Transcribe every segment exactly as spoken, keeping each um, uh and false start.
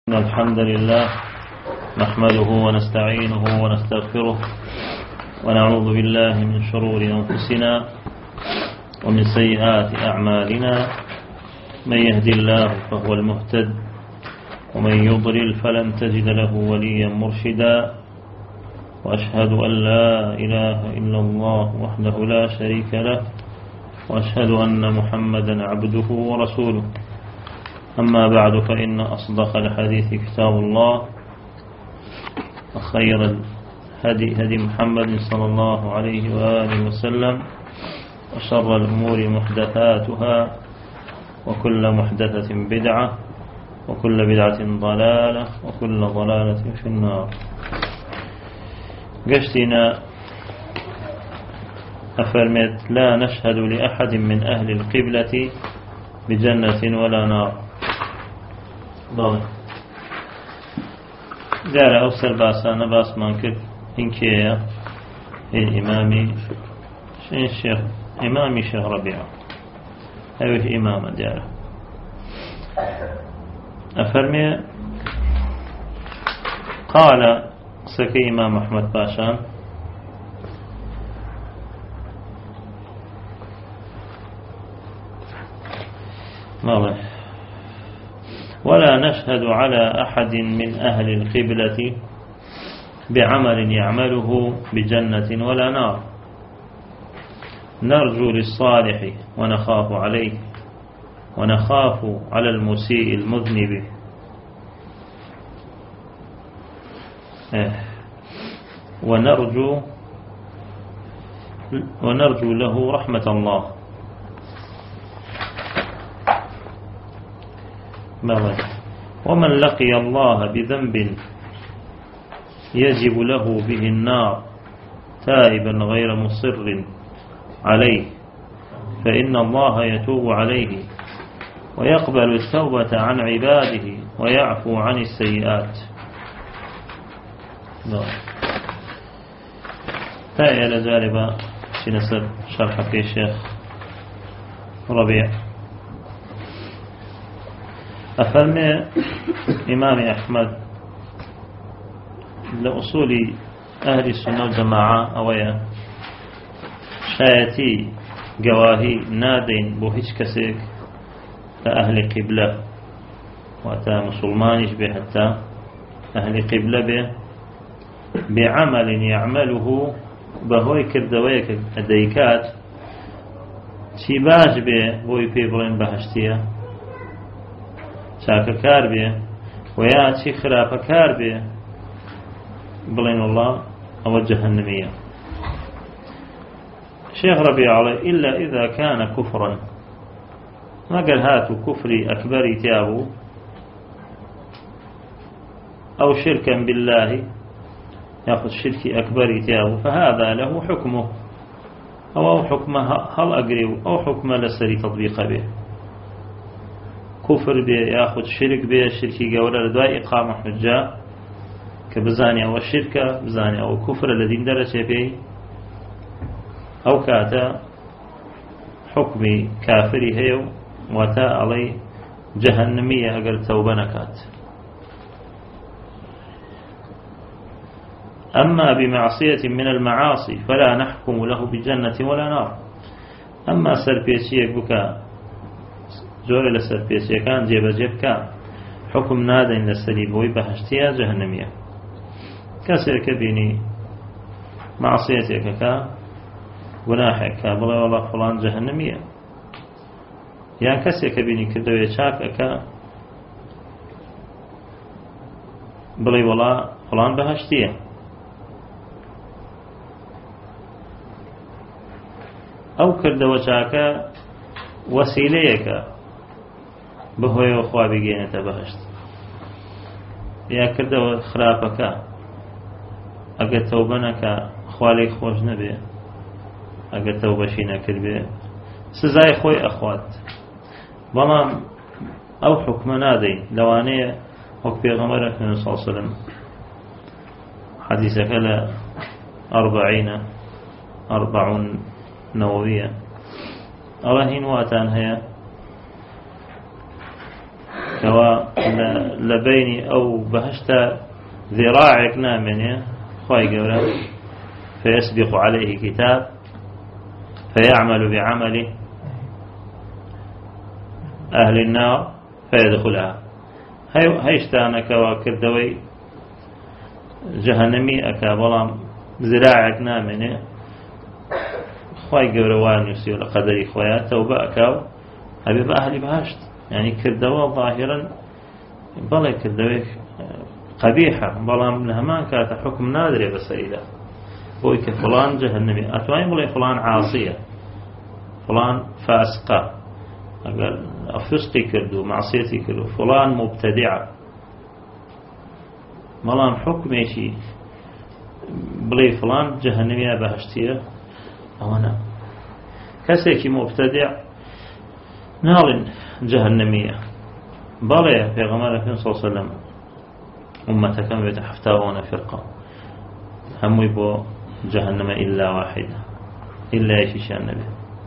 إن الحمد لله نحمده ونستعينه ونستغفره ونعوذ بالله من شرور أنفسنا ومن سيئات أعمالنا. من يهدي الله فهو المهتد ومن يضلل فلن تجد له وليا مرشدا. وأشهد أن لا إله إلا الله وحده لا شريك له وأشهد أن محمدا عبده ورسوله. أما بعد فإن أصدق الحديث كتاب الله وخير الهدي هدي محمد صلى الله عليه وآله وسلم وشر الأمور محدثاتها وكل محدثة بدعة وكل بدعة ضلالة وكل ضلالة في النار. قشتنا أفرمت لا نشهد لأحد من أهل القبلة بجنة ولا نار. ضل دار أوصل باسانا باس مانكر إنكيا الإمامي شين الشيخ إمامي شيخ ربيعه أيوه إماما داره أفرمي قال سكي إمام أحمد باشان ماله ولا نشهد على أحد من أهل القبلة بعمل يعمله بجنة ولا نار. نرجو للصالح ونخاف عليه ونخاف على المسيء المذنب. ونرجو ونرجو له رحمة الله. ومن لقي الله بذنب يجب له به النار تائبا غير مصر عليه فإن الله يتوب عليه ويقبل التوبة عن عباده ويعفو عن السيئات. تأيى لجالبا سنسر شرحك الشيخ ربيع أفرمي إمام أحمد لأصول أهل السنة والجماعة أويا شايتي جواهي نادين بوهيش كسيك لأهل قبلة وأتا مسلمانش به حتى أهل قبلة به بعمل يعمله بهوي كردويك الديكات شباش به بوي بيبرين بهشتية شاككار به ويا شي خرافكار به بلين الله أو جهنمية. شيخ ربيع عليه إلا إذا كان كفرا ما قال هاتوا كفري أكبر تيابو أو شركا بالله يأخذ شركي أكبر تيابو فهذا له حكمه أو حكمه هل أقريب أو حكمه لسري تطبيق به. كفر به يأخذ شرك به شركي قولا لدواء إقامة حجة كبزاني أو الشركة بزاني أو كفر الذين درس به أو كاتا حكمي كافري هيو وتا علي جهنمية أقل توبنكات. أما بمعصية من المعاصي فلا نحكم له بجنة ولا نار. أما سربيسيك بكا زور لسربيسيك كان جيب جيبك حكم نادين لسريبوي بحشتيا جهنمية. كسرك بيني معصيتك كا گناحك بلا والله فلان جهنمية يا كسرك بيني كدوية شاكك بلا والله فلان بحشتيا. أو كردوة شاك وسيليك بهوي وخوابي جينة بهشت يا كردوة خرافك أجا توبنك خوالي خوش نبي أجا توبشينا كربي سزاي خوي أخوات بلام أو حكم نادي لوانية وك بيغمر صلى الله عليه وسلم حديثك لا أربعين أربعون نووية الله هين واتان هيا كوا لبيني أو بهشت ذراعك نامني خواهي قولا فيسبق عليه كتاب فيعمل بعمل أهل النار فيدخلها. هيشتانا كوا كردوي جهنمي أكا بلام ذراعك نامني خواهي قولا وان يسيو لقدري خويا توبة أكاو هبي بأهل بهشت يعني كردوا ظاهرا بلا كردوي قبيحة بلام نهمان كانت حكم نادر بسيدة بويك فلان جهنمي أتواني بلا فلان عاصية فلان فاسقة أقول أفسقي كردو معصيتي كردو فلان مبتدعة بلام حكم إيشي بلا فلان جهنمية بهشتية أو أنا كسيكي مبتدع نال جهنمية بلا في غمارة صلى الله عليه وسلم أمة كم يتحفتاون فرقة هم يبو جهنم إلا واحدة إلا يشيش النبي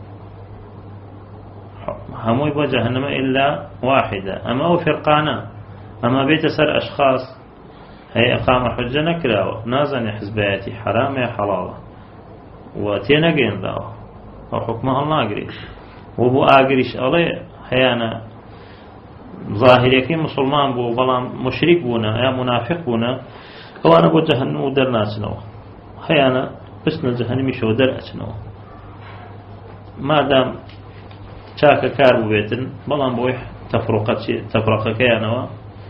هم يبو جهنم إلا واحدة أما هو فرقانا أما بيت سر أشخاص هي أقام حجة نكراوة نازن حزبياتي حرام يا حلالة وتينقين ذاوة وحكمها الله أقري وبو أقريش أولي هيانا ظاهريكي مسلمان بو بلام مشرك بونا يا منافق بونا هو أنا بو جهنم ودر ناسنو هيانا بسنا جهنم شو در أتنو ما دام شاك كار بيتن بلام بويح تفرقة تفرقة كيانوا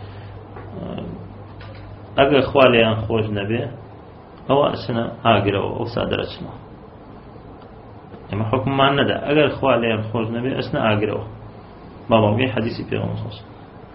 أقل خوالي أن خوش نبي أو أسنا آقروا أو سادرتنا إما حكم ما ندى أقل خوالي أن خوش نبي أسنا آقروا بابا في حديثي في غمصوص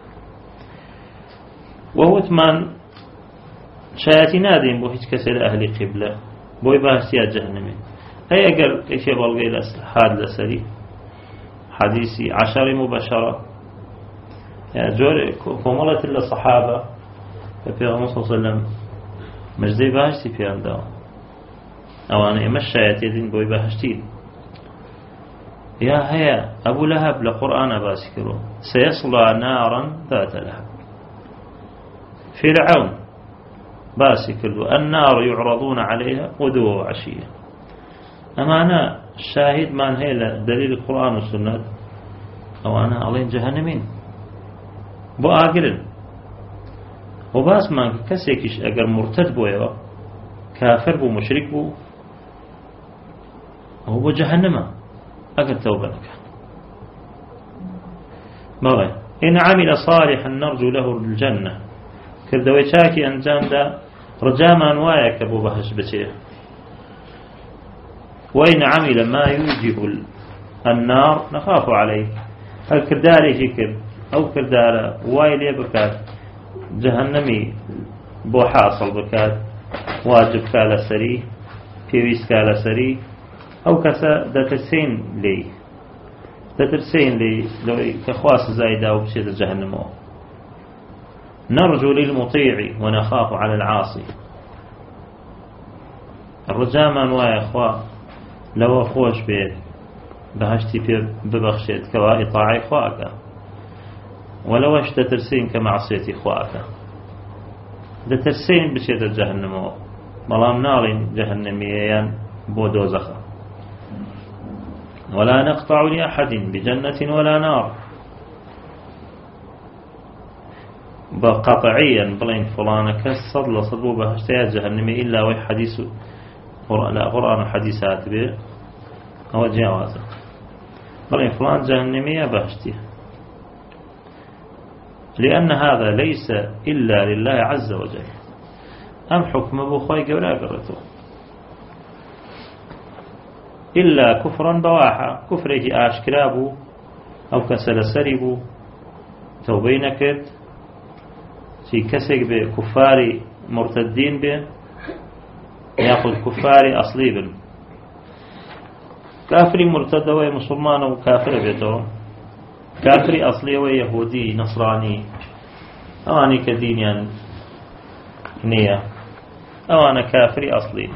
وهو ثمان شاياتي نادين بو هيج كسر أهل قبلة بو يباهسيات جهنمي هي أقل إيش يبالغي هاد لسري حديثي عشر مباشرة يعني جور كمالة الصحابة في غمصة صلى الله عليه وسلم مجدي باهشتي في عنده أو أنا إما الشاياتي دين بو يباهشتين يا هيا أبو لهب لقرآن باسكره سيصلى نارا ذات لهب فرعون باسكره النار يعرضون عليها غدوا وعشية أما أنا الشاهد ما هي دليل القرآن والسنة أو أنا عليهم جهنمين بو آقرن وباس ما كسيكش أقر مرتد بو كافر بو مشرك بو هو بو جهنم أقل توبة لك بغي إن عمل صالحا نرجو له الجنة كردوي شاكي أنجام دا رجاما أنوايك أبو بهش بشيه وإن عمل ما يوجب النار نخاف عليه هل كرداري شكر أو كردار وايلي بكات جهنمي بو حاصل بكات واجب كالا سري بيويس كالا سري أو كسا دترسين لي دترسين لي لو كخواس زايدة وبشيد جهنم نرجو للمطيع ونخاف على العاصي الرجاء ويا أخوة لو خوش بيت بهشتي في ببخشيت كوا إطاعي خواك ولو اشت ترسين كمعصيتي خواك دترسين بشيد جهنم ملام نار جهنميان بودوزخ ولا نقطع لأحد بجنة ولا نار بقطعيا بلين فلان كالصد لصدو بهشتيا جهنمي إلا وي حديث لا قرآن حديثات به أو جوازه بلين فلان جهنمي بهشتي لأن هذا ليس إلا لله عز وجل أم حكم أبو خوي ولا قرته إلا كفرا بواحا كفره آشكرابو أو كسل سربو توبين كرد في كسك بكفار مرتدين به يأخذ كفار أصلي بل كافر مرتد ومسلمان وكافر بيته كافر أصلي ويهودي نصراني أواني كدين يعني نية أوانا كافر أصلي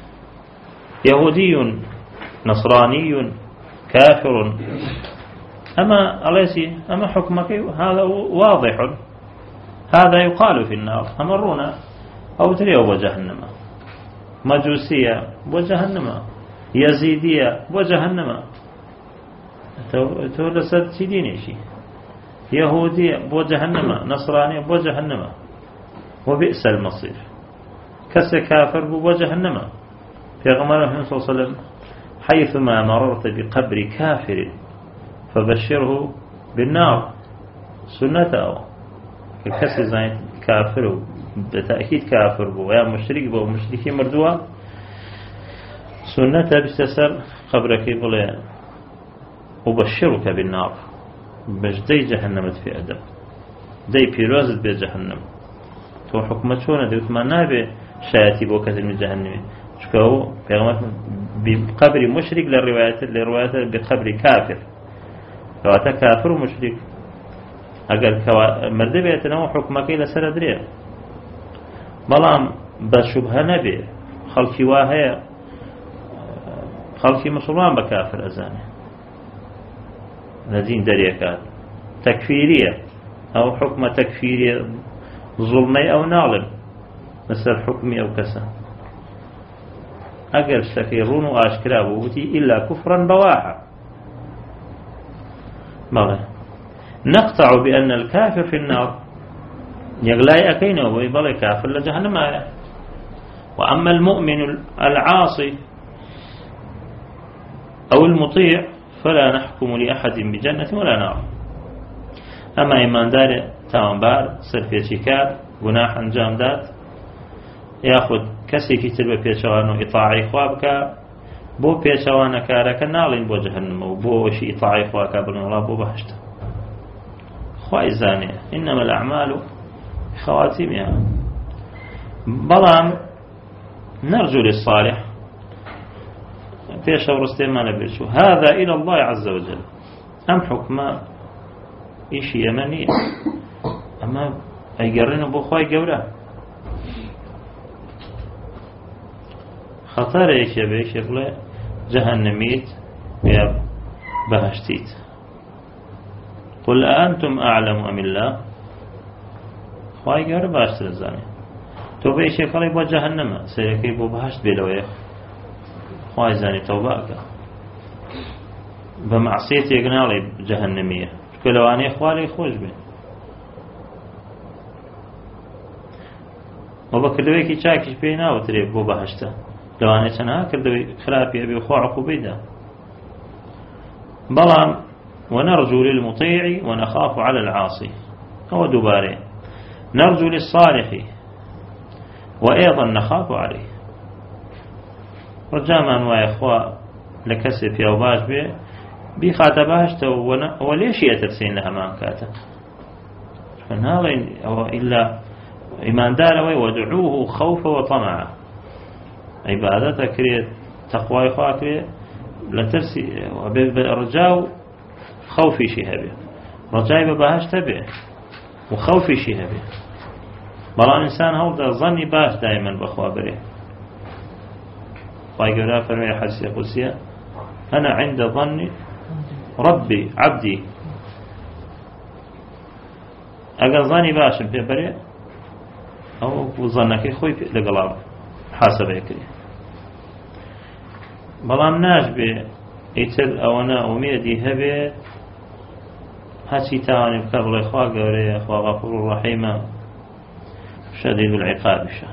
يهودي نصراني كافر أما أليسي أما حكمك هذا واضح، هذا يقال في النار أمرونا أو تريوا وجهنم، مجوسية وجهنم، يزيدية وجهنم، تولسد سيديني شيء، يهودية وجهنم، نصرانية وجهنم، وبئس المصير. كس كافر وجهنم. في غمره صلى الله عليه وسلم حيثما مررت بقبر كافر فبشره بالنار سنته، كس زين كافر بالتأكيد كافر بو يا مشرك بو مشركي مردوها سنته بستسر قبرك بلا أبشرك بالنار، باش دي جهنم في أدب دي بيروزت بجهنم. تو حكمت شونه دي وثمان نابي شايتي بو كثير من جهنم شكو بقبر مشرك للروايات للروايات بقبر كافر، روايات كافر ومشرك أقل كوا مردبه يتنوع حكمك إلى سر دريه بلام بشبه نبي خلقي واهي خلقي مسلمان بكافر أزاني لذين دريكات تكفيرية أو حكم تكفيرية ظلمي أو ناظم مثل حكمي أو كسا أقل سكيرون وآشكرا بوتي إلا كفرا بواحا. ماذا نقطع بأن الكافر في النار يغلاي أكينه ويبالي كافر لجهنم آية. وأما المؤمن العاصي أو المطيع فلا نحكم لأحد بجنة ولا نار. أما إيمان دار تامبار سرفي شكار جناح أنجام دات يأخذ كسي كتب بيشوانو إطاعي خوابك بو بيشوانا كارك نالين بو جهنم وبو وشي إطاعي خوابك بلن الله بو بحشت خواهي زانية. إنما الأعمال خواتيمها. بلام نرجو للصالح بيش ورستين ما نبيشو هذا إلى الله عز وجل. أم حكمة إيش يمني أما أيقرن بخواي قوله خطر إيش يبيش يقول جهنميت يا بهشتيت. قل أنتم أعلم أم الله خواي قوله بهشت الزاني تو بيش يقول يبو جهنم سيكي يبو بهشت بلويه خواي زاني توباك بمعصيتي يقنالي جهنمية كلواني خوالي خوش بي وبكردوي كي چاكش بينا وتريب بو بهشتا لواني چنها كردوي خلافي أبي وخوا عقوبي دا. بلام ونرجو للمطيع ونخاف على العاصي هو دباري نرجو للصالح وأيضا نخاف عليه. رجاما وإخوة لكسف يوباش بي بيخات بهشتا وليش يترسين لها ما كاتا فنهذا إلا إيمان داروي ودعوه خوفا وطمعا عبادة كريت تقوى إخوة كريت لترسي رجاو خوفي شهبه رجاي ببهشتا به وخوفي شهبه بلا إنسان هذا ظني باش دائما بأخوة بريه ويقول فرمي حديث قدسي أنا عند ظن ربي عبدي أقل ظني باشم في بريء أو ظنك خوي لقلاب حاسب يكري بلام ناش بي يتر أو أنا أميدي هبي هاتي تاني بكبل إخوة قولي إخوة غفور رحيم شديد العقاب شا.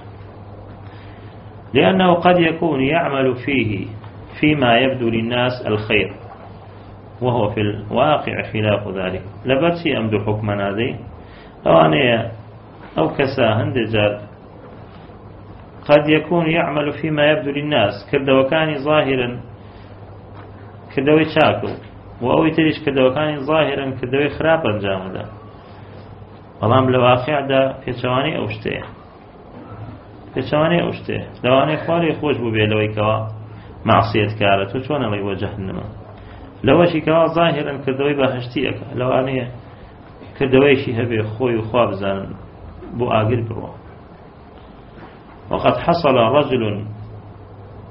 لأنه قد يكون يعمل فيه فيما يبدو للناس الخير وهو في الواقع خلاف ذلك. لبرسي أمدو حكمنا ذي أو أني أو كسا هندجال قد يكون يعمل فيما يبدو للناس كردوكاني ظاهرا كردوي شاكو وأو يتريش كردوكاني ظاهرا كردوي خرابا جامدا والله لواقع دا في شواني أوشتيه في شواني أوشتيه لواني خوالي خوش ببي لوي كوا معصية كارت وشوانا لي وجهنم لو شي كوا ظاهرا كردوي بهشتيك لو أني كردوي شي هبي خوي وخواب زان بو آقل بروا. وقد حصل رجل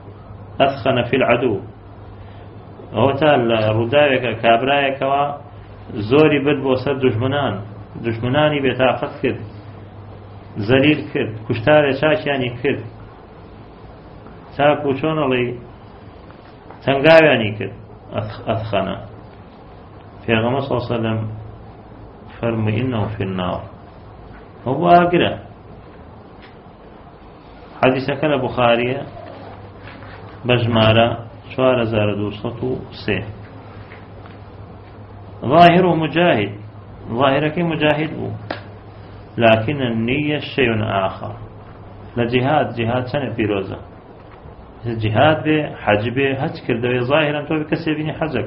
أثخن في العدو وتال ردايك كابرايك زۆری برد بۆ سەر دوژمنان دوژمنانی بێتاقەت کرد زەلیل کرد کوشتارە چاکیانی کرد چاک و چۆنەڵی تەنگاویانی کرد ئەتخەنە پێغەمبەر صلی الله علیه و سلم فەرمووی ئینەهو فی النار ئەو ئاگرە حەدیثەکە لە بوخاریە بە ژمارە چوار هەزار و دووسەد و سێ ظاهر مجاهد ظاهرەکەی مجاهد بوو لكن النية شيء آخر لجهاد جهاد سنة بيروزة جهاد به حج به حج كردوي ظاهرا تو بكسي بني حجك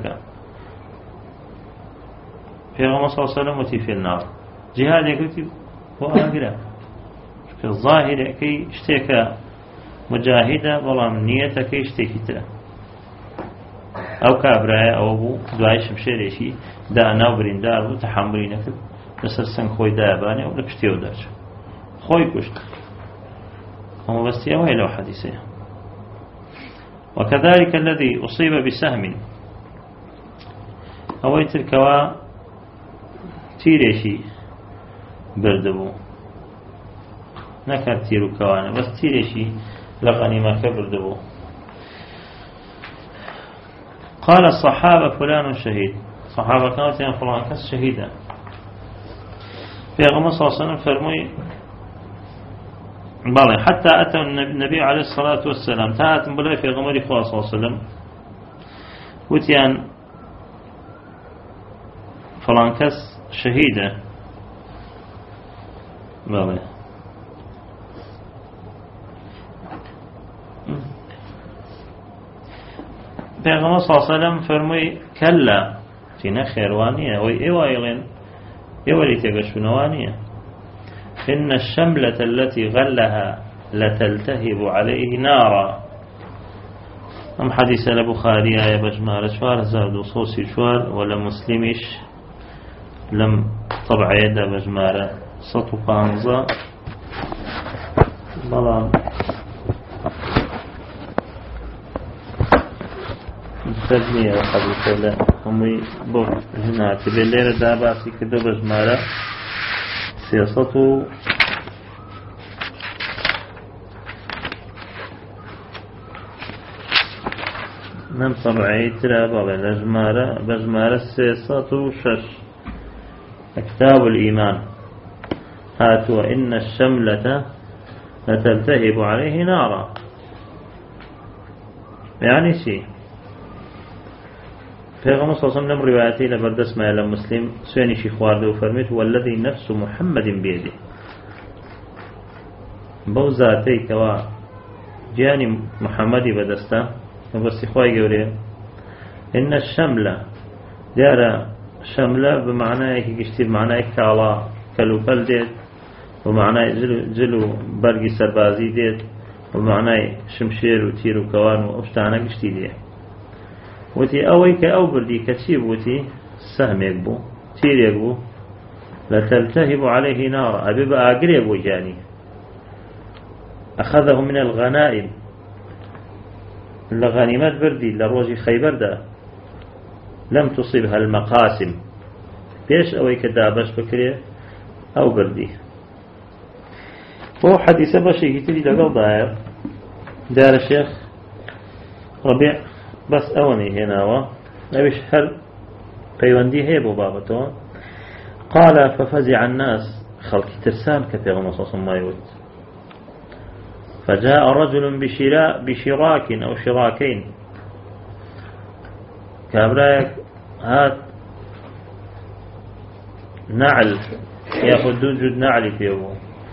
في غمصة صلى الله عليه وسلم وتي في النار جهاد يقولي هو آقرة الظاهر كي اشتكى مجاهدة والله من نيته كي اشتكي ترى أو كابراء أو أبو دعاي شمشيري شي دانا وبرندار وتحملين كده لسر سنگ خوي داباني أو لبشتيو دارج خوي كشت هم بس يوهي لو حديثه وكذلك الذي أصيب بسهم أويت الكوا تيريشي بردبو نكر تيرو كوانا بس تيريشي لغني ما كبردبو قال الصحابة فلان شهيد صحابة كانت يعني فلان كس شهيدا پیغمبر صلی الله علیه و سلم فرموی بله حتى أتى النبي عليه الصلاة والسلام تاعت بلا پیغمبر خدا صلی الله علیه و سلم وتیان فلان کس شهیده بله پیغمبر صلی الله علیه و سلم فرموی کلا تینا خیروانیه وی ایوائلین يولي تقشنوانية إن الشملة التي غلها لتلتهب عليه نارا أم حديث البخاري يا بجمار شوار زاد صوصي شوار ولا مسلمش لم طبع يد بجمار سطو قانزا بلان تجميع الحديث لا همي بو هنا تبلير داباسي كدو بجمارة سياسته من طبعي ترى بابا بجمارة بجمارة سياسته شش كتاب الإيمان هاتوا إن الشملة لتلتهب عليه نارا يعني شيء پیغمبر صلی الله علیه و سلم روایتی لبردست ما لم مسلم سوینی شی خوارده و فرمید والذی نفس محمد بیده بو ذاتی کوا جانی محمدی بدستا بس خوای گوره ان الشمله دار شمله بمعنى كشتي بمعنى كالا كلو بلدت ومعنى جلو جلو برقي سربازي ديت ومعنى شمشير وتير وكوان واشتانا كشتي ديه وتي أويك أو بردي كتيب وتي سهم يقبو تير يقبو لتلتهب عليه نار أبي بأقرب وجاني أخذه من الغنائم لغنيمات بردي لروج خيبر ده لم تصبها المقاسم بيش أويك دابش بكري أو بردي وهو حديث بشي كتير لقل داير دار الشيخ ربيع بس أوني هنا و نبيش هل قيواندي هيبو بابتو قال ففزع الناس خلق ترسان كثير مصاص ما يود فجاء رجل بشراء بشراك أو شراكين كابراك هات نعل ياخذ جد نعل في أبو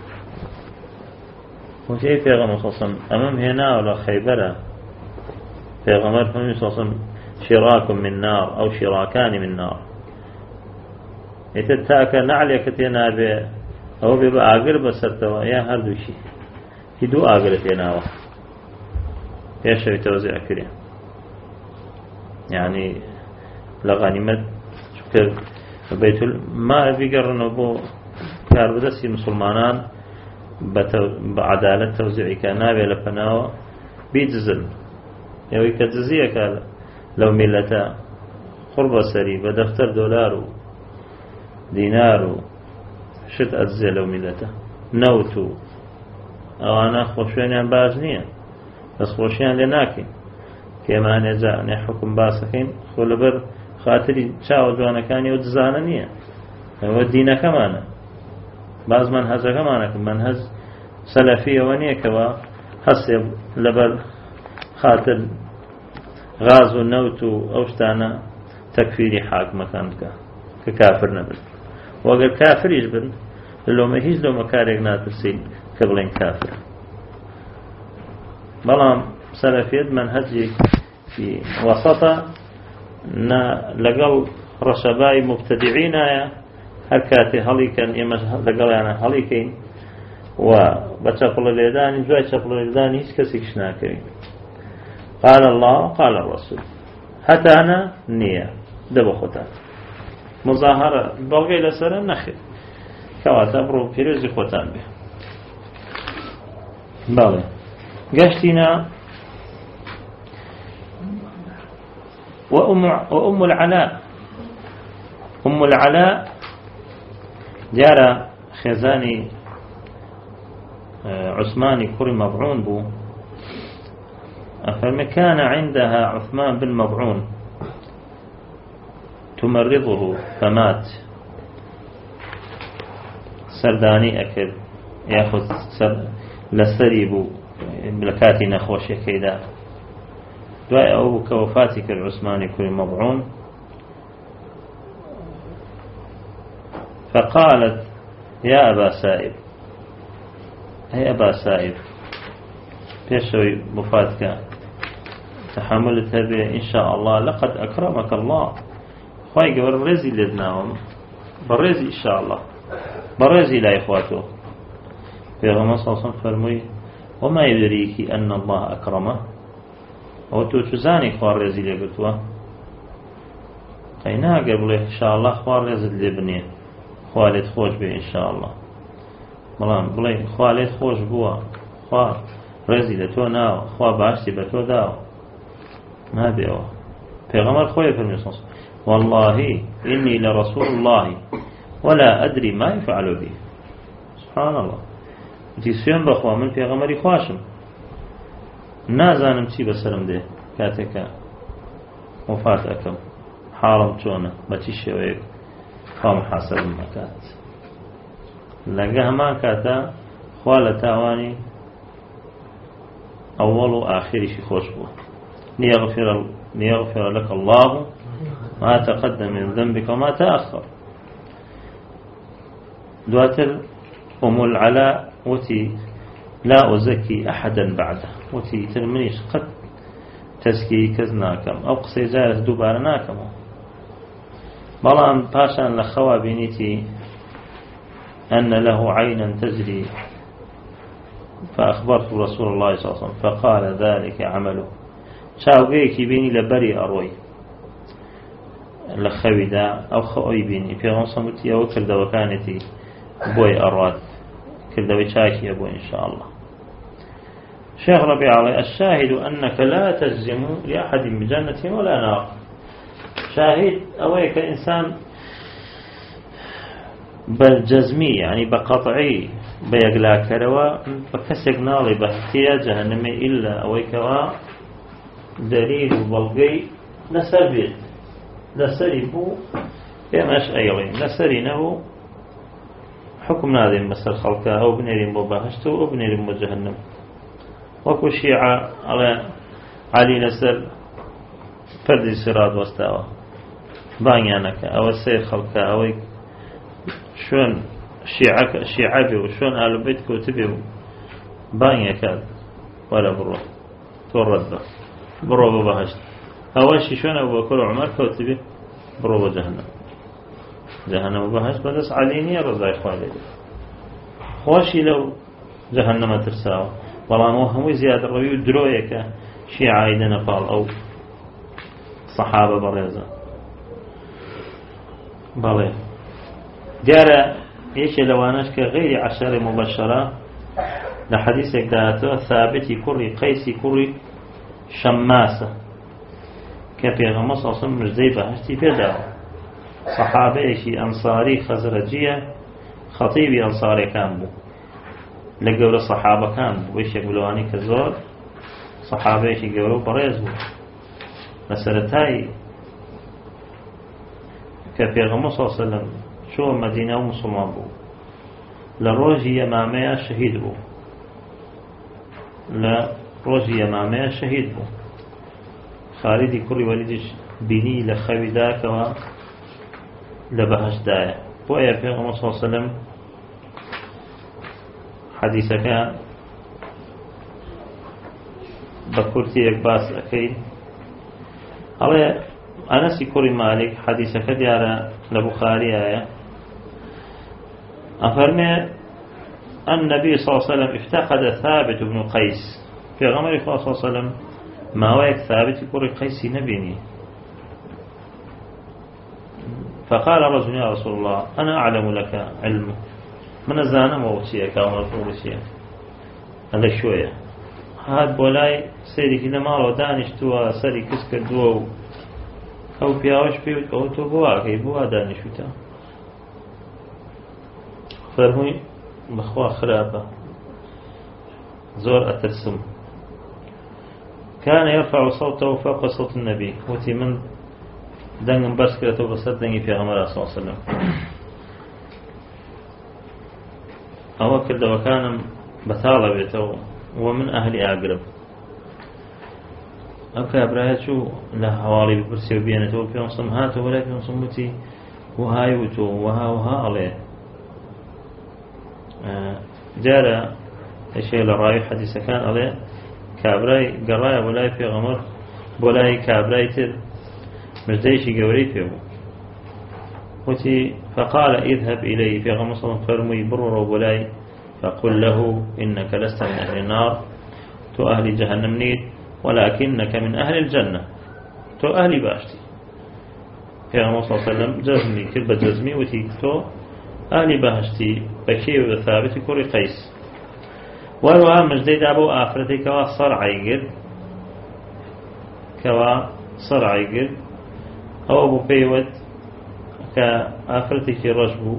وشيء في غمر صاصا أمام هنا ولا خيبرة في غمر فمي صاصا شراك من نار أو شراكان من نار يتتاكى نعل يكتنا به أو بيبقى أقر بسرتوا يا هردو شيء هدو أقرتنا يا شوي توزيع كريم يعني لغنيمة شكر بيت ما بيقرنوا بو كاربدسي مسلمانان بعدالة توزيعي كنابي لفناو بيتزن يوي كتزية قال لو ملتا قرب سري بدفتر دولار دینار و شت ئەجزێ لەو میلەتە نەوت و ئەوانە خۆشوێنیان باش نییە دەستخۆشیان لێ ناکەین کێمانێجا نێ حکم باسەکەین خۆ لەبەر خاتری چاوە جوانەکانی و دزانە نییە ئەوە دینەکەمانە باز منهەجەکەمانەکە منهەج سەلەفی ئەوە نییە کەوە هەستێ لەبەر خاتر غاز و نەوت و ئەو شتانە تەکفیری حاکمەکان بکە کە کافر نەبن وەگەر کافریش بن لۆمە هیچ لۆمە کارێک ناترسین کە بڵێن کافر بەڵام سەلەفیت منهەجی وەسەطە لەگەڵ ڕەشەبای مبتەدیعینایە هەر کاتێ هەڵیکەن ئێمە لەگەڵیانە هەڵیکەین و بە چەپڵە لێدانی دوای چەپڵە لێدانی هیچ کەسێکش ناکەین قال الله قال الرسول هەتانە نییە دەبە خۆتان مزاهرە بەڵگەی لەسەرە نەخێت کەواتە بڕۆ پیرۆزی خۆتان بێ بەڵێ گەشتینە وأم العلاء أم العلاء جارة خزاني عثماني كري مضعون بو أفرمي كان عندها عثمان بن مضعون تمرضه فمات سرداني أكل ياخذ سر لسري بو بلكاتي نخوشي كيدا دعاء أو كوفاتك العثماني كل مضعون فقالت يا أبا سائب أي أبا سائب بيشوي مفاتك تحملت به إن شاء الله لقد أكرمك الله خواهي بالرزي لدناهم بالرزي إن شاء الله بالرزي لا إخواته في غمصة صلى الله عليه وسلم فرمي وما يدريك أن الله أكرمه أو توتزاني خوار رزي لقلتوا قينا قبل إن شاء الله خوار رزي لبني خوالد خوش به إن شاء الله بلان بلي خوالد خوش بوا خوار رزي لتو ناو خوار باشتي بتو داو ما بيوا پیغمبر خوي فرمي صلى الله عليه وسلم والله إني لرسول الله ولا أدري ما يفعل به سبحان الله تيسيون بخوا من پیغمبري خواشم نازانم چی بەسرم دێ کاتێکە وفات ئەکەم حاڵم چۆنە بە چی شێوەیەک خام حاسبم ئەکات لەگە هەمان کاتە خوا لە تاوانی ئەوەڵ و ئاخریشی خۆش بووە ليغفر لك الله ما تقدم من ذنبك وما تأخر دواتر أم العلاء وتي لا أزكي أحدا بعده وتي ترمنيش قد تزكي كزناكم أو قصي زارت دوبارناكم بلان باشان لخوا بنيتي أن له عينا تجري فأخبرت رسول الله صلى الله عليه وسلم فقال ذلك عمله شاوغيكي بيني لبري أروي لخوي دا أو خوي بيني في غنصمتي أو كردو كانتي بوي أرواد كردو شاكي أبوي إن شاء الله شيخ ربيع علي الشاهد أنك لا تجزم لأحد بجنة ولا نار شاهد أويك إنسان بالجزمي يعني بقطعي بيقلا كروا بكسك نالي بحكية جهنم إلا أويك دليل بلغي نسبت نسربو يمش أيضا نسرينه حكم نادم مسر خلقه أو بنيرين ببهشته أو بنيرين بجهنم وكو شيعة على علي نسر فرد سراد واستوى بانيانك أو السير خلقه أو شون شيعك شيعة وشون آل بيتك وتبيه بانيك ولا برو تورد برو ببهشت أول شي شون أبو بكر وعمر كوتبه برو بجهنم جهنم وبهشت بدس عليني رضا إخواني خوشي لو جهنم ترساوه بەڵام هەمووی زیاتر ڕەوی و درۆیەکە شیعای دەنەپاڵ ئەو سەحابە بەڕێزە بەڵێ دیارە یەکێ لەوانەش کە غەیری عەشەرە مبەشەرە لە حەدیثێک داهاتوە ثابتی کوڕی قەیسی کوڕی شەماسە کە پێغەمبەر صلی الله عەلەیه وسەلەم مژدەی بەهەشتی پێداوە صحابيشي أنصاري خزرجية خطيبي أنصاري كان بو لقول الصحابة كان بو ويش يقولواني كزور صحابيشي قولوا بريز بو مسألتاي كبيغمو صلى الله عليه وسلم شو مدينة ومسلمان بو لروجي يمامية شهيد بو لروجي يمامية شهيد بو خالدي كل وليدش بيني لخوي ذاك و لبهش داية بو يا بيغمو صلى الله عليه وسلم حديثك بكرتي باس أكيد الله أنس كوري مالك حديثك ديارة لبخاري آية أفرمي النبي صلى الله عليه وسلم افتقد ثابت بن قيس في غمر صلى الله عليه وسلم ما ويك ثابت كوري قيس نبيني فقال رجل يا رسول الله أنا أعلم لك علم من الزانة موتيك أو مرفوضتك هذا شوية هاد بولاي سيري كده مالو دانشتوا سري كسك دو أو بياوش بيوت أو تو بواكي بوا دانشوتا فرمي بخوا خرابة زور أترسم كان يرفع صوته فوق صوت النبي وتي من دنگ بس كرته بسد دنگي في غمرة صلى الله عليه وسلم أو كده وكان بثالة بيته ومن أهل أقرب أو كابراهات شو لا حوالي ببرسي وبيانته وبينصم هاته ولا بينصم متي وهايوته وها وها عليه جارة الشيء للرأي حديث كان عليه كابراي قرايا ولاي في غمر ولاي كابراي تر مجديشي قوري فيه وتي فقال اذهب إليه في غمر صلى فرمي برر ولاي فقل له إنك لست من أهل النار تو أهل جهنم نيت ولكنك من أهل الجنة تو أهل باشتي في غمر صلى الله عليه وسلم جزمي كلبة جزمي وتي تو أهل باشتي بكي وثابت كوري قيس وروها مجديد أبو آفرتي كوا صرعي قد كوا صرعي قد أو أبو بيوت كآفرتي كي رجبو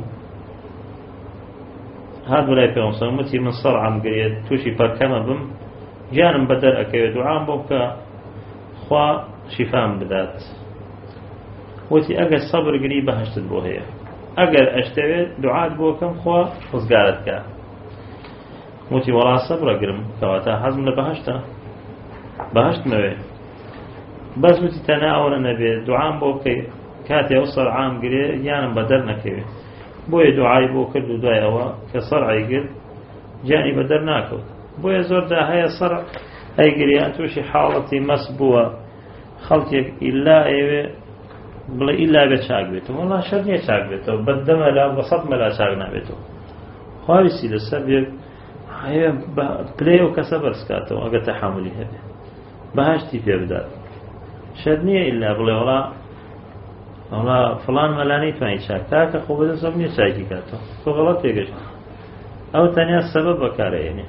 هاد ولاي في متي من صرعم قريد توشي فكما بم جانم بدر أكي دعام بوكا خوا شفام بدات وتي أقل صبر قريبة هشتد بوهي أقل أشتوي دعات بوكم خوا وزقالتك وتي ولا صبر قرم كواتا حزم لبهشتا بهشت موي بس وتي تناول النبي دعام بوكي كاتي وصل عام قريد جانم بدر نكوي بوي دعاي بو كل دعاي أوا كصرعي قل جاني بدر ناكو بوي زور دا هيا صرع أي قريان توشي حالتي مسبوة خلطيك إلا أيوه بلا إلا بشاق بيتو والله شرني شاق بيتو بدم لا بسط ملا شاقنا بيتو خالصي للسبب هيا بلايو كسبر سكاتو أقا تحاملي هذا بهاشتي في بدات شرني إلا بلا ولا والله فلان ملاني تواني شاك تاكا خوبه سبني شاكي كاتو تو غلط يقش او تانيا السبب بكاره يعني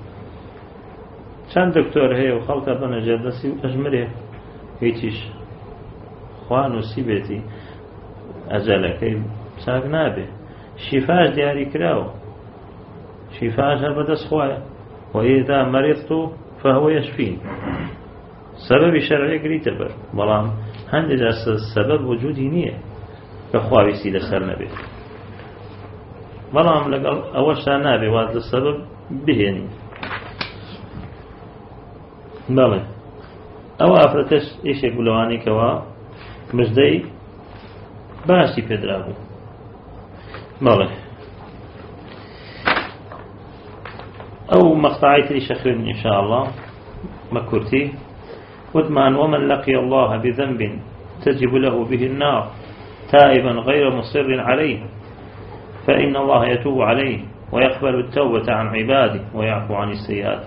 چند دكتور هي وخلقه بنا جلسي اجمره هيتيش خوانو سيبتي اجلك شاك نابه شفاش دياري كراو شفاش هربدس خوايا واذا مرضت فهو يشفين سبب شرعي قريت البر بلام هندج السبب وجودي نية كخواوي سيدة سر نبي بلام لقل أول شيء نبي وهذا السبب بهني بلى أو أفرتش إيش يقولواني كوا مجدي باشي بيدرابو بلى أو مقطعي تري شخرين إن شاء الله مكورتي ودمان ومن لقي الله بذنب تجب له به النار تائبا غير مصر عليه فإن الله يتوب عليه ويقبل التوبة عن عباده ويعفو عن السيئات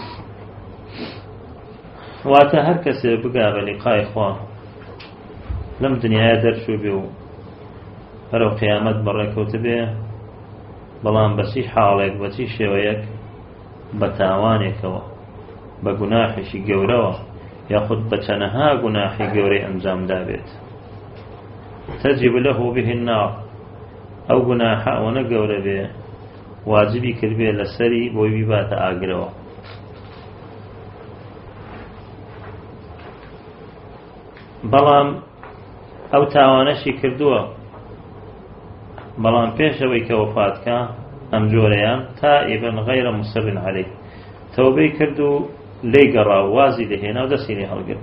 واتهركس بقاب لقاء إخوان لم دنيا درشو بيو فلو قيامت برك وتبيه بلان بسي حالك بسي شويك بتاوانك بقناحش قوروا ياخد بچنها گناحی گوری انجام دابێت تجب له به النار أو جناح ونقول به واجبي كربي لسري بوي بات آقروا بلام أو تاوانشي كردوا بلام بيشوي كوفاتك أم جوريان تائبا غير مصر عليه توبي كردو لي قرا وازي لهنا ودسي لي هلقر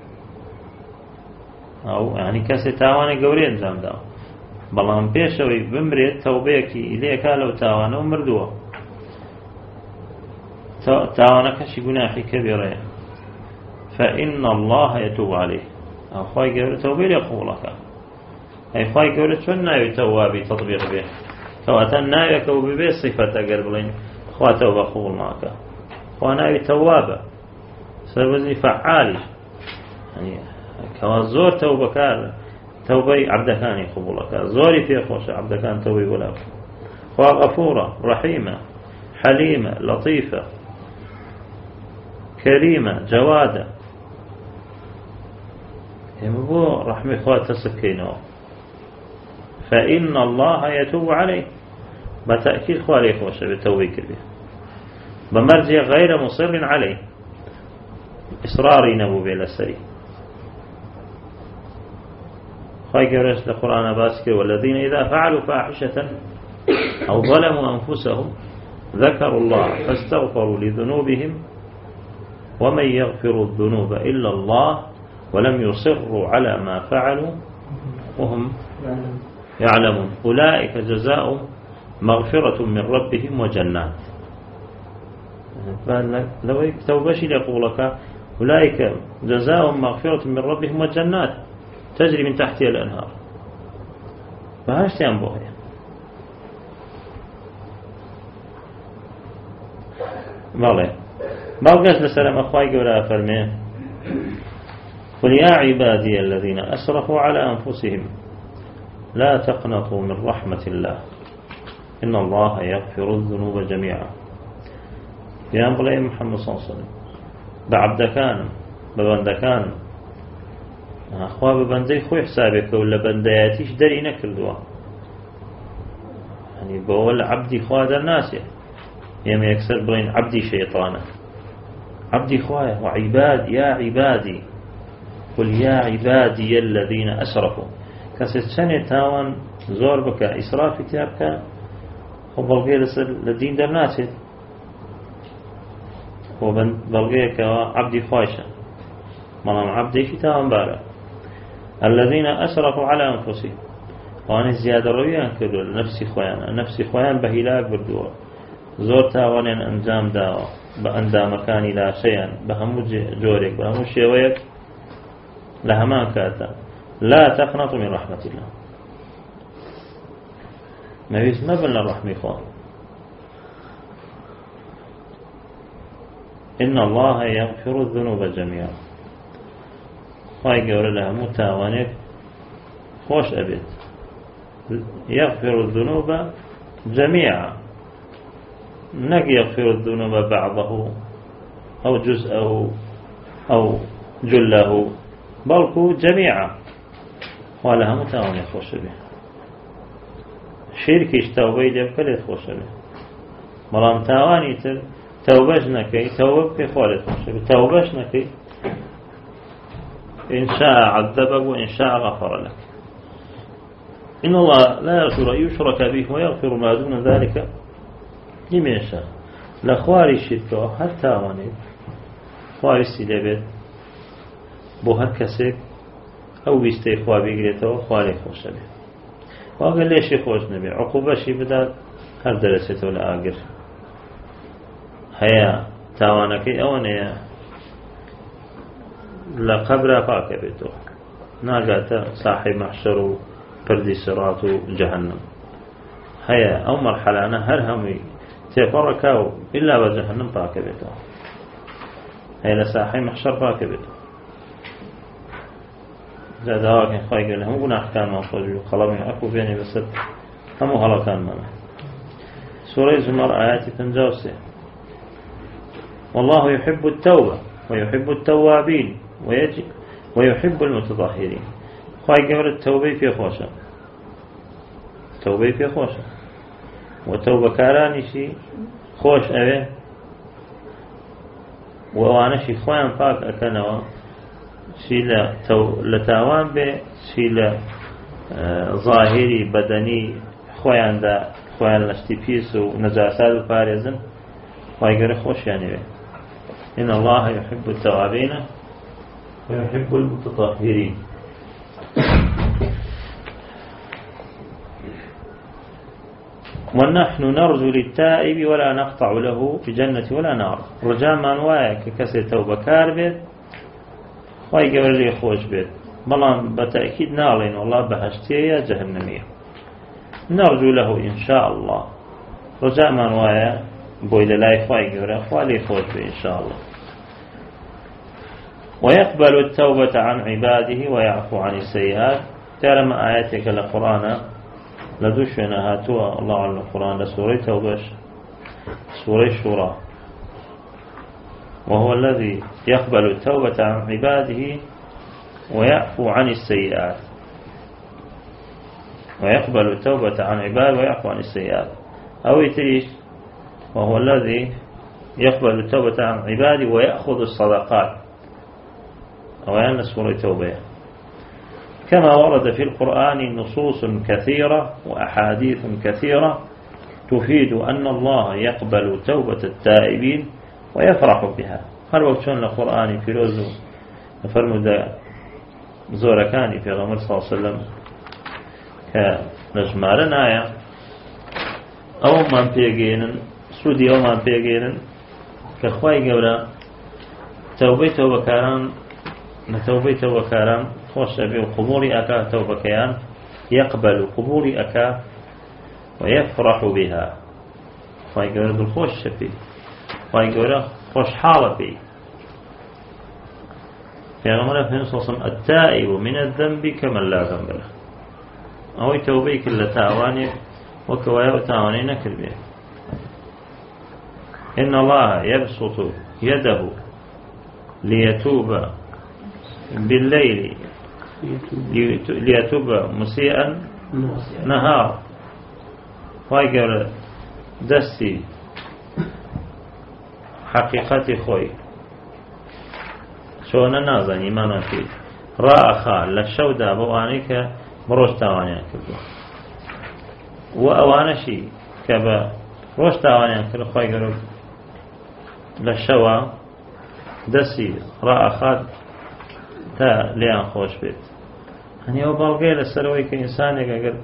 أو يعني كاسي تاواني قوري انجام داو بلام بيشوي بمريد توبيكي إليكا لو تاوانه ومردوه تاوانكشي قناحي كبيرة فإن الله يتوب عليه أو خواهي قوري توبي ليقولك أي خواهي قوري شون نايو توابي تطبيق به تواتن نايو كوبي بي صفة قربلين خواه توبة خول معك خواه نايو توابة سربزني فعالي يعني كوا زور توبة كار توبة عبدكاني قبولك زوري في خوش عبدكان توبة ولا خواه غفورة رحيمة حليمة لطيفة كريمة جوادة يمبو رحمة خواه تسكينه فإن الله يتوب عليه بتأكيد خواه لي خوش بتوبة كبير بمرجع غير مصر عليه إصراري نبو بلا سري خايك ورش القرآن باسك والذين إذا فعلوا فاحشة أو ظلموا أنفسهم ذكروا الله فاستغفروا لذنوبهم ومن يغفر الذنوب إلا الله ولم يصروا على ما فعلوا وهم يعلمون أولئك جزاؤهم مغفرة من ربهم وجنات لو توبشي لقولك أولئك جزاؤهم مغفرة من ربهم وجنات تجري من تحتها الأنهار فهاش تنبوه مالي بلغت لسلام أخوائي قولا فرمي قل يا عبادي الذين أسرفوا على أنفسهم لا تقنطوا من رحمة الله إن الله يغفر الذنوب جميعا يا أمبلي محمد صلى الله عليه وسلم بعبدكان ببندكان أخوة ببندي خوي حسابك ولا بندياتيش دري نكردوا يعني بقول عبدي خواه در ناسي يم يكسر بين عبدي شيطانا عبدي خواه وعباد يا عبادي قل يا عبادي الذين أسرفوا كسر سنة تاوان زور بك إسراف تيابك وبلغي للدين در ناسي وبلغيك عبدي خواشا ملام عبدي في تاوان بارا الذين أسرفوا على أنفسهم وأنا زيادة رويان كردوا لنفسي خوان نفسي خوان بهلا بردوا زور تاوان أنجام داوا بأندا مكاني لا شيئا بهمو جورك بهمو شيويك لهمان كاتا لا تقنطوا من رحمة الله ما يس ما بلنا الرحمة خوان إن الله يغفر الذنوب جميعا خواهي قول لها متاوانك خوش أبيت يغفر الذنوب جميعا نك يغفر الذنوب بعضه أو جزءه أو جله بلكو جميعا ولها متاوانك خوش أبيت شركش توبي جبكلت خوش أبيت ملام تاواني تر توبش نكي توبك خوالت خوش أبيت توبش نكي إن شاء عذبك وإن شاء غفر لك إن الله لا يغفر أن يشرك به ويغفر ما دون ذلك لمن يشاء لخواري الشرك حتى واني خواري السلبت بوهكسك أو بيستي خواه بيقريته خواري خوش به وقال ليش خوش نبي عقوبة شي بدات هل درسته لآقر هيا تاوانكي أوانيا لقبر فاك بيتو ناقات صاحب محشر پردی صراط و جهنم هيا أو مرحلة أنا هر همي تفركوا إلا بجهنم باك بيته هيا لساحي محشر باك بيته زاد هاك خايق لهم قلنا أحكام موصول خلابين أكو بيني بسد همو هلا كان ماما سورة زمر آيات تنجوسي والله يحب التوبة ويحب التوابين ويحب المتطهرين خواهي قبل التوبة في خوشة توبة في خوشة وتوبة كارانيشي خوش أبي وأوانشي خوان فاك أكنوا شي لتاوان به شي ظاهري بدني خوان دا خوان لشتي و نجاسات بارزن خوان قرر خوش يعني به إن الله يحب التوابين ويحب المتطهرين. ونحن نرجو للتائب ولا نقطع له بجنة ولا نار. رجاء ما نوايا ككسر توبة كاربت خواهي قبل لي خوش بيت بلان بتأكيد نالين والله بحشتية جهنمية نرجو له إن شاء الله. رجاء ما نوايا بويل لا خواهي قبل خواهي خوش بيت إن شاء الله. ويقبل التوبة عن عباده ويعفو عن السيئات. تعلم آياتك القرآن لدوشنا هاتوا الله على القرآن لسورة توبة سورة الشورى. وهو الذي يقبل التوبة عن عباده ويعفو عن السيئات. ويقبل التوبة عن عباده ويعفو عن السيئات أو يتريش وهو الذي يقبل التوبة عن عباده ويأخذ الصدقات أو أن سورة توبة. كما ورد في القرآن نصوص كثيرة وأحاديث كثيرة تفيد أن الله يقبل توبة التائبين ويفرح بها. هل وقتون القرآن في روزو فرمد زوركاني في غمر صلى الله عليه وسلم كنجمارنا آية أو من بيجين سودي أو من بيجين كخواي قولا توبة توبة كاران نتوبة توبة كاران خوش أبي وقبول أكا توبة كيان يقبل قبول أكا ويفرح بها ويقول بالخوش شفي ويقول خوش حالة بي. في غمرة في نصوص التائب من الذنب كمن لا ذنب له أو توبي كل تاواني وكوايا تاواني نكر به. إن الله يبسط يده ليتوب بالليل ليتوب مسيئا نهار ويقول دستي حقيقتي خوي شونا نازن إيمانا فيه رأخا للشودة بوانيك بروش تاوانيا كبه وأوانشي كبه روش تاوانيا كبه خوي قلوب للشوى دستي رأخا تا ليان خوش بيت هني او بالغي لسروي كإنسان يقول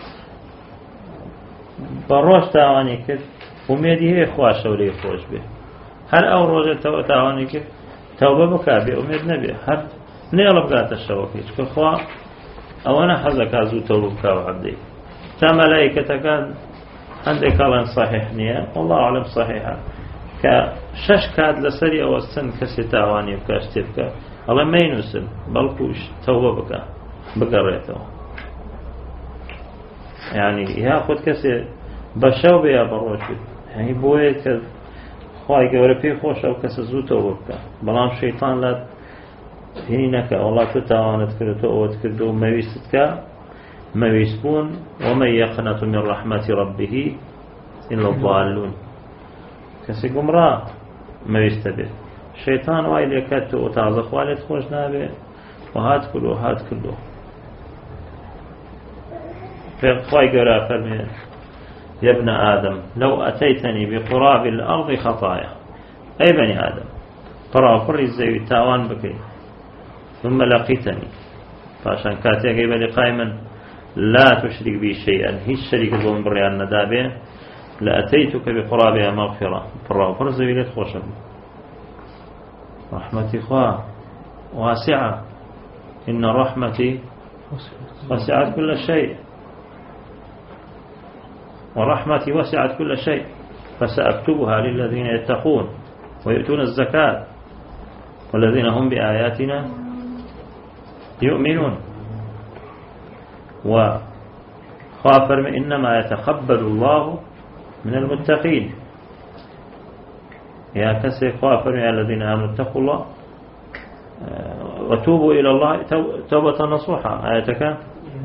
بروش تاواني كد وميدي هي خواش ولي خوش بيت هل او روجة تاواني كد توبة بكابي أميد نبي هل نيلب قات الشوكيش كخوا أو أنا حزك عزو توبة بكاو عبدي تا ملايكة كان عندك الله صحيح نية والله أعلم صحيحة كشش كاد لسري أو السن كسي تاواني بكاش تبكا الله ما ينسل بلكوش توبة بكا بقريته يعني ياخذ كسي بشاو بيا بروش يعني بوي كذ خواهي قولي في خوش أو كسي زو توبة بكا بلام شيطان لا هينك والله تتاوانت كردو أو تكردو مويستك مويسبون ومن يقنط من رحمة ربه إلا الضالون كسي قمرا مويستبه الشيطان وايد يكتو وتعزق والد خوش نابه وهات كله هات كله فخواي قرأ فرمي يا ابن آدم لو أتيتني بقراب الأرض خطايا أي بني آدم قرأ فري الزيوي تاوان بكي ثم لقيتني فعشان كاتي قيبة لقائما لا تشرك بي شيئا هي الشريك الضوء بريان ندابه لأتيتك بقرابها مغفرة فرأ فري الزيوي لتخوشا رحمتي خواه واسعة إن رحمتي وسعت كل شيء ورحمتي وسعت كل شيء فسأكتبها للذين يتقون ويؤتون الزكاة والذين هم بآياتنا يؤمنون. وخافر إنما يتقبل الله من المتقين يا كسي خافر يا الذين آمنوا اتقوا الله وتوبوا إلى الله توبة نصوحة آيتك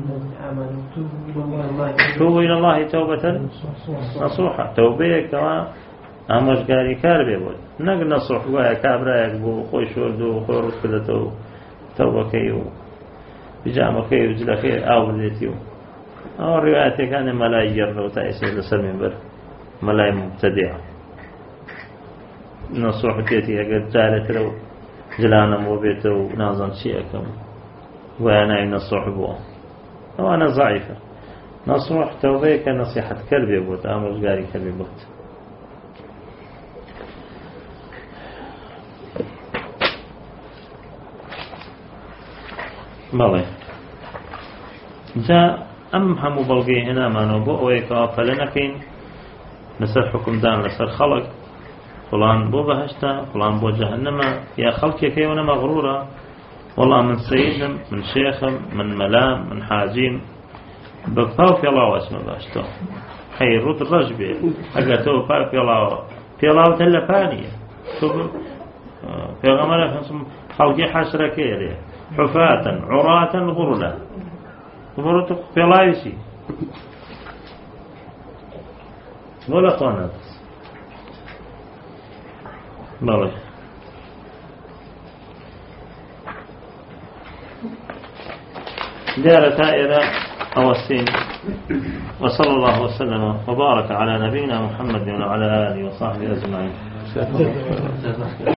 توبوا إلى الله توبة نصوحة توبيك كما أمش قاري كاربي بود نقل نصوح ويا كابراك بو خوي شوردو خوي رسكدتو توبة كيو بجامة كيو جلا خير أو بديتيو أو الروايات كان ملاي يرنو تأسيس لسلم بر ملاي مبتدع نصوح تيتي أقل جالت لو جلانا موبيتو نازن شيئكم وأنا نصوح بو وأنا ضعيفة نصوح توبيك نصيحة كلبي بود أمش قاري كلبي بود بله جاء أم هم بلغي هنا ما نبوء ويكا فلنكين نسر حكم دان لسر خلق فلان بو بهشتا فلان بو جهنم يا خلقي كيونا مغرورة والله من سيدنا من شيخم من ملام من حاجين بفاو في الله واسم بهشتا حيروت الرجبي أقاتو فاو في الله في الله تلا فانية في غمالة خلقي حسرة كيري حفاة عراة غرلا غرلة في لايسي ولا قناة بله دار تائرة أو السين وصلى الله وسلم وبارك على نبينا محمد وعلى آله وصحبه أجمعين.